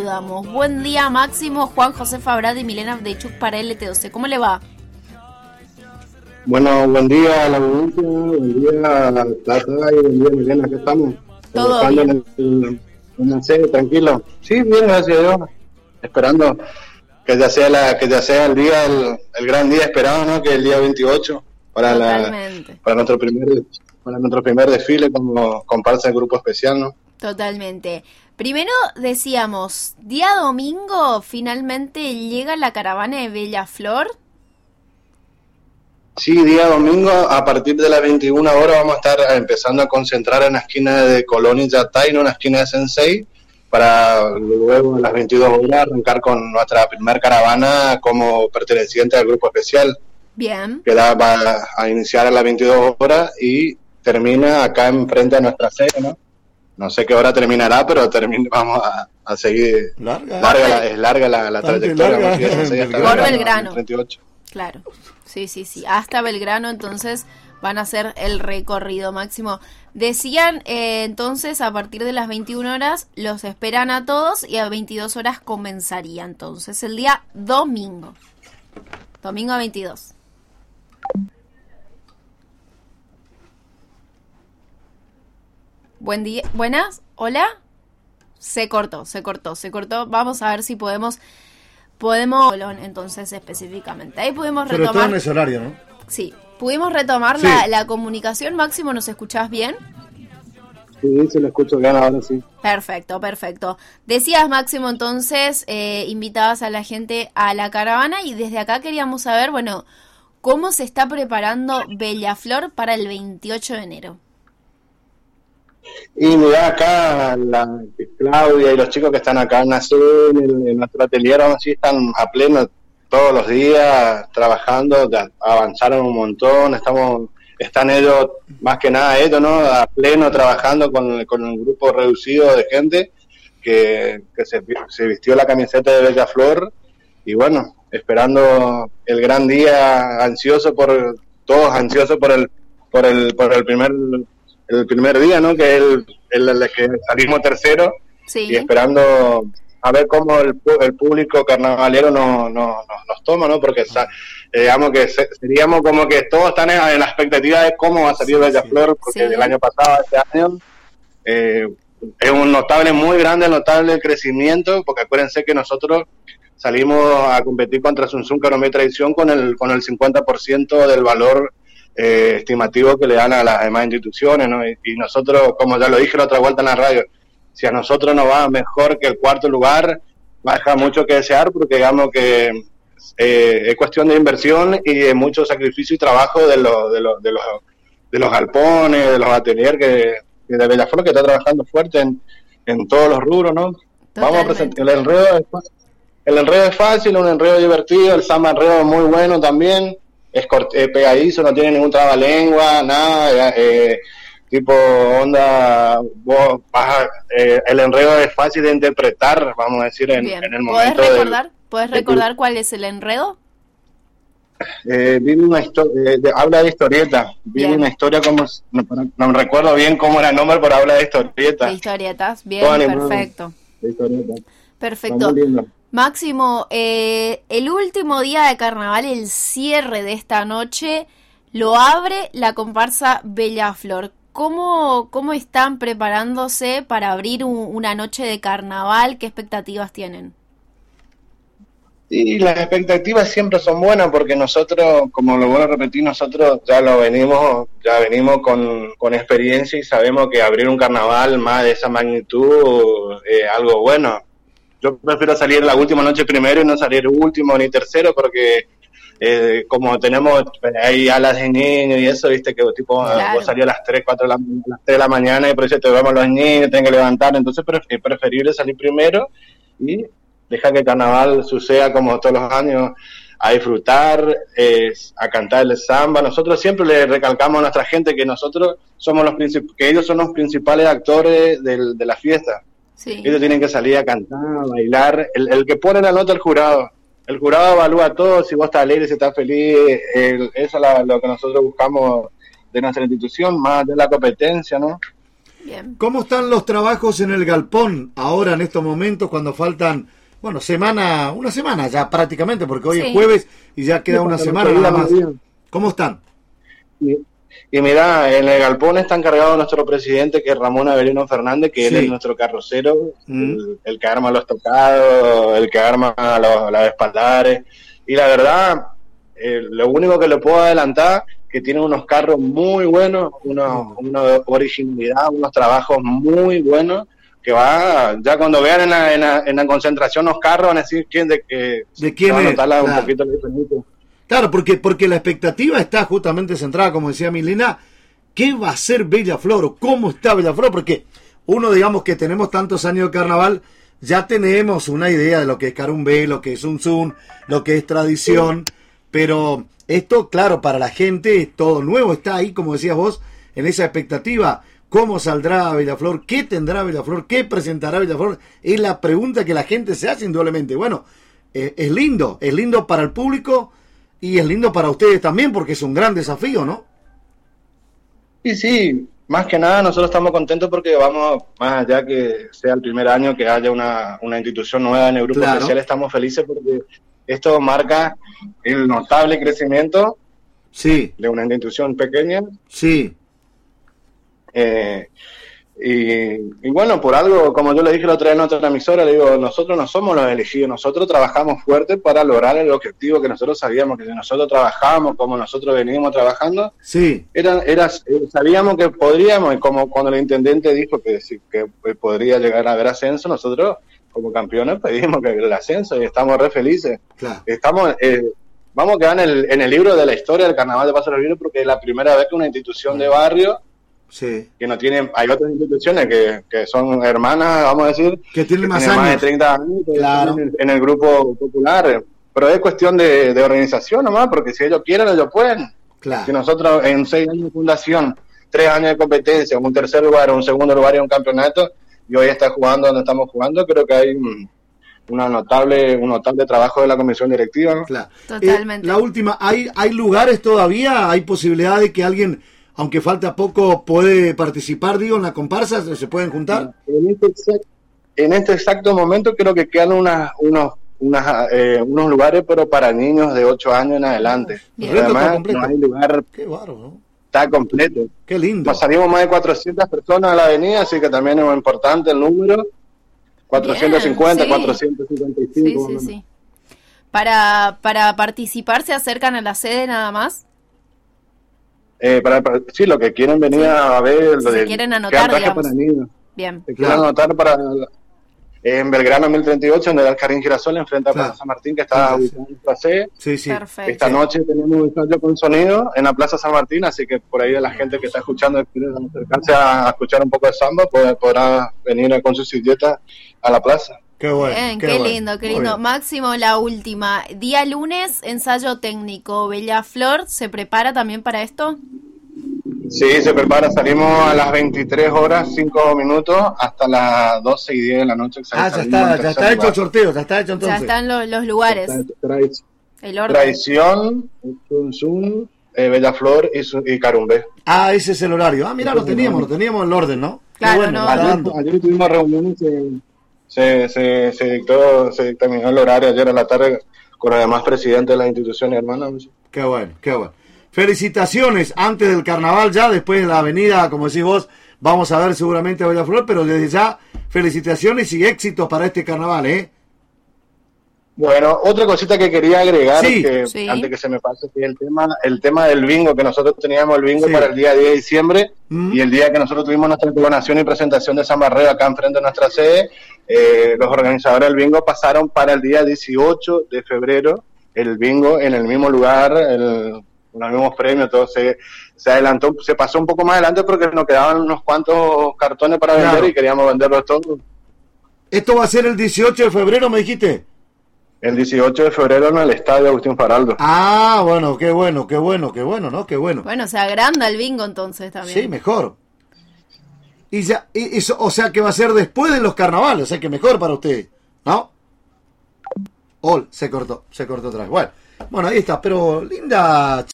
saludamos. Buen día, Máximo, Juan José Fabrad y Milena Abdeichuk para LT12. ¿Cómo le va? Bueno, buen día a la audiencia, buen día a la Plata y buen día, Milena, ¿qué estamos? Todo bien. En el serio, tranquilo. Sí, bien, gracias a Dios. Esperando que ya sea el día, el gran día esperado, ¿no? Que es el día 28 para nuestro primer desfile como comparsa del grupo especial, ¿no? Totalmente. Primero decíamos, día domingo finalmente llega la caravana de Bella Flor. Sí, día domingo a partir de las 21 horas vamos a estar empezando a concentrar en la esquina de Colón y Yatay, en la esquina de Sensei, para luego a las 22 horas arrancar con nuestra primera caravana como perteneciente al grupo especial. Bien. Que va a iniciar a las 22 horas y termina acá enfrente a nuestra sede, ¿no? No sé qué hora terminará, pero vamos a seguir. Es larga la trayectoria. Por Belgrano. 38. Claro. Sí. Hasta Belgrano, entonces van a hacer el recorrido, Máximo. Decían, entonces, a partir de las 21 horas los esperan a todos y a 22 horas comenzaría, entonces, el día domingo. Domingo 22. Buen día, buenas, hola. Se cortó. Vamos a ver si podemos entonces específicamente. Ahí pudimos retomar. Sobre todo en ese horario, ¿no? Sí, pudimos retomar Sí. la comunicación. Máximo, ¿nos escuchás bien? Sí, se lo escucho bien ahora, sí. Perfecto. Decías, Máximo, entonces, invitabas a la gente a la caravana y desde acá queríamos saber, bueno, ¿cómo se está preparando Bella Flor para el 28 de enero? Y mira, acá Claudia y los chicos que están acá en nuestro atelier, así están a pleno todos los días trabajando, avanzaron un montón, están ellos, más que nada ellos, ¿no? A pleno trabajando con un grupo reducido de gente que se vistió la camiseta de Bella Flor y bueno, esperando el gran día, todos ansiosos por el primer día, ¿no? Que es el que salimos tercero. Sí. Y esperando a ver cómo el público carnavalero nos toma, ¿no? Porque digamos que seríamos como que todos están en la expectativa de cómo va a salir Bella Flor, porque del año pasado a este año es un muy notable crecimiento, porque acuérdense que nosotros salimos a competir contra Sunsun Caromé Tradición con el 50% del valor estimativo que le dan a las demás instituciones, ¿no? Y nosotros, como ya lo dije la otra vuelta en la radio, si a nosotros nos va mejor que el cuarto lugar, va a dejar mucho que desear, porque digamos que es cuestión de inversión y de mucho sacrificio y trabajo de los galpones, de los ateliers de Bella Flor, que está trabajando fuerte en todos los rubros, ¿no? Totalmente. Vamos a presentar el enredo es fácil, un enredo divertido, el samba enredo es muy bueno también. Es pegadizo, no tiene ningún trabalengua, nada, tipo onda, el enredo es fácil de interpretar, vamos a decir, en el momento. ¿Puedes recordar cuál es el enredo? Vive una historia, habla de historieta, vive una historia como, no me recuerdo bien cómo era el nombre, pero habla de historieta. De historietas, bien, perfecto. De historietas. Perfecto. Máximo, el último día de carnaval, el cierre de esta noche, lo abre la comparsa Bella Flor. ¿Cómo están preparándose para abrir una noche de carnaval? ¿Qué expectativas tienen? Y las expectativas siempre son buenas, porque nosotros, como lo vuelvo a repetir, nosotros ya venimos con experiencia y sabemos que abrir un carnaval más de esa magnitud es algo bueno. Yo prefiero salir la última noche primero y no salir último ni tercero, porque como tenemos ahí alas de niños y eso, viste que tipo claro. Vos salís a las 3, 4 las 3 de la mañana y por eso te vemos los niños, tienen que levantar, entonces es preferible salir primero y dejar que el carnaval suceda como todos los años, a disfrutar, a cantar el samba. Nosotros siempre le recalcamos a nuestra gente que nosotros somos que ellos son los principales actores de la fiesta. Sí. Ellos tienen que salir a cantar, a bailar. El que pone la nota el jurado. El jurado evalúa todo, si vos estás alegre, si estás feliz. Eso es lo que nosotros buscamos de nuestra institución, más de la competencia, ¿no? Bien. ¿Cómo están los trabajos en el galpón ahora en estos momentos cuando faltan, bueno, una semana ya prácticamente, porque hoy es jueves y ya queda una semana nada más? ¿Cómo están? Y mira, en el galpón está encargado nuestro presidente, que es Ramón Avelino Fernández, que él es nuestro carrocero, el que arma los tocados, el que arma las espaldares. Y la verdad, lo único que le puedo adelantar, que tiene unos carros muy buenos, una originalidad, unos trabajos muy buenos, que va, ya cuando vean en la concentración los carros van a decir de quién es. Un poquito diferente. Claro, porque la expectativa está justamente centrada, como decía Milena, ¿qué va a ser Bellaflor o cómo está Bellaflor? Porque uno, digamos que tenemos tantos años de carnaval, ya tenemos una idea de lo que es Carumbé, lo que es un Zoom, lo que es tradición, pero esto, claro, para la gente es todo nuevo, está ahí, como decías vos, en esa expectativa. ¿Cómo saldrá Bellaflor? ¿Qué tendrá Bellaflor? ¿Qué presentará Bellaflor? Es la pregunta que la gente se hace indudablemente. Bueno, es lindo para el público. Y es lindo para ustedes también porque es un gran desafío, ¿no? Sí, más que nada nosotros estamos contentos porque vamos, más allá que sea el primer año que haya una institución nueva en el grupo especial, estamos felices porque esto marca el notable crecimiento de una institución pequeña. Sí. Y bueno, por algo, como yo le dije la otra vez en otra emisora, le digo, nosotros no somos los elegidos, nosotros trabajamos fuerte para lograr el objetivo que nosotros sabíamos, que si nosotros trabajábamos como nosotros venimos trabajando, sabíamos que podríamos, y como cuando el intendente dijo que podría llegar a haber ascenso, nosotros como campeones pedimos que el ascenso y estamos re felices. Claro. Vamos a quedar en el libro de la historia del Carnaval de Paso de los Vientos porque es la primera vez que una institución de barrio que no tienen, hay otras instituciones que son hermanas, vamos a decir, que tienen más de 30 años en el grupo popular, pero es cuestión de organización nomás, porque si ellos quieren, ellos pueden. Si nosotros en 6 años de fundación, 3 años de competencia, un tercer lugar, un segundo lugar y un campeonato, y hoy está jugando donde estamos jugando, creo que hay un notable trabajo de la comisión directiva, ¿no? Totalmente. La última, ¿hay lugares todavía? ¿Hay posibilidad de que alguien, aunque falta poco, puede participar, digo, en la comparsa? ¿Se pueden juntar? En este exacto momento creo que quedan unos lugares, pero para niños de 8 años en adelante. Además, no hay lugar. Qué bárbaro, ¿no? Está completo. Qué lindo. Salimos más de 400 personas a la avenida, así que también es importante el número. 450, 455. Sí. Para participar, ¿se acercan a la sede nada más? Lo que quieren venir a ver, si quieren anotar, digamos. Para niños. Bien. Quieren anotar en Belgrano 1038, en el Alcarín Girasol, enfrente a Plaza San Martín, que está ubicada en nuestra sede. Sí. Perfecto. Esta noche tenemos un ensayo con sonido en la Plaza San Martín, así que por ahí la gente que está escuchando, quiere acercarse a escuchar un poco de samba, podrá venir con su silleta a la plaza. Qué bueno. Bien, qué lindo. Máximo, la última. Día lunes, ensayo técnico. Bellaflor, ¿se prepara también para esto? Sí, se prepara. Salimos a las 23 horas, 5 minutos, hasta las 12 y 10 de la noche. Ya está hecho el sorteo, ya está hecho entonces. Ya están los lugares. El orden. Traición, Tunzún, Bellaflor y Carumbé. Ese es el horario. Mira, lo teníamos el orden, ¿no? Claro, ayer tuvimos reuniones, se dictaminó el horario ayer a la tarde con los demás presidentes de las instituciones hermanas. Qué bueno. Felicitaciones antes del carnaval, ya después de la avenida, como decís vos, vamos a ver seguramente a Bellaflor, pero desde ya felicitaciones y éxitos para este carnaval, ¿eh? Bueno, otra cosita que quería agregar, antes que se me pase, que es el tema del bingo, que nosotros teníamos el bingo para el día 10 de diciembre, y el día que nosotros tuvimos nuestra coronación y presentación de San Barreo acá enfrente de nuestra sede, los organizadores del bingo pasaron para el día 18 de febrero el bingo en el mismo lugar, con los mismos premios, todo se adelantó, se pasó un poco más adelante porque nos quedaban unos cuantos cartones para vender y queríamos venderlos todos. ¿Esto va a ser el 18 de febrero, me dijiste? El 18 de febrero en el estadio Agustín Faraldo. Bueno, qué bueno, ¿no? Qué bueno. Bueno, se agranda el bingo entonces también. Sí, mejor. Y ya, o sea que va a ser después de los carnavales, o sea que mejor para usted, ¿no? Se cortó otra vez. Bueno, ahí está, pero linda